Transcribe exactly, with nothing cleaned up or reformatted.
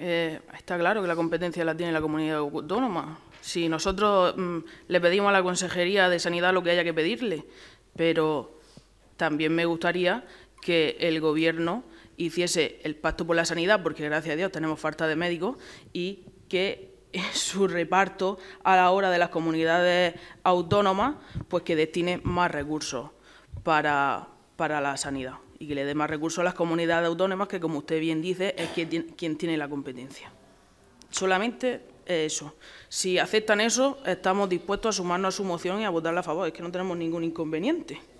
eh, está claro que la competencia la tiene la comunidad autónoma. Si nosotros mmm, le pedimos a la Consejería de Sanidad lo que haya que pedirle, pero también me gustaría que el Gobierno hiciese el pacto por la sanidad, porque gracias a Dios tenemos falta de médicos, y que su reparto a la hora de las comunidades autónomas, pues que destine más recursos para, para la sanidad y que le dé más recursos a las comunidades autónomas, que, como usted bien dice, es quien tiene, quien tiene la competencia. Solamente eso. Si aceptan eso, estamos dispuestos a sumarnos a su moción y a votarla a favor. Es que no tenemos ningún inconveniente.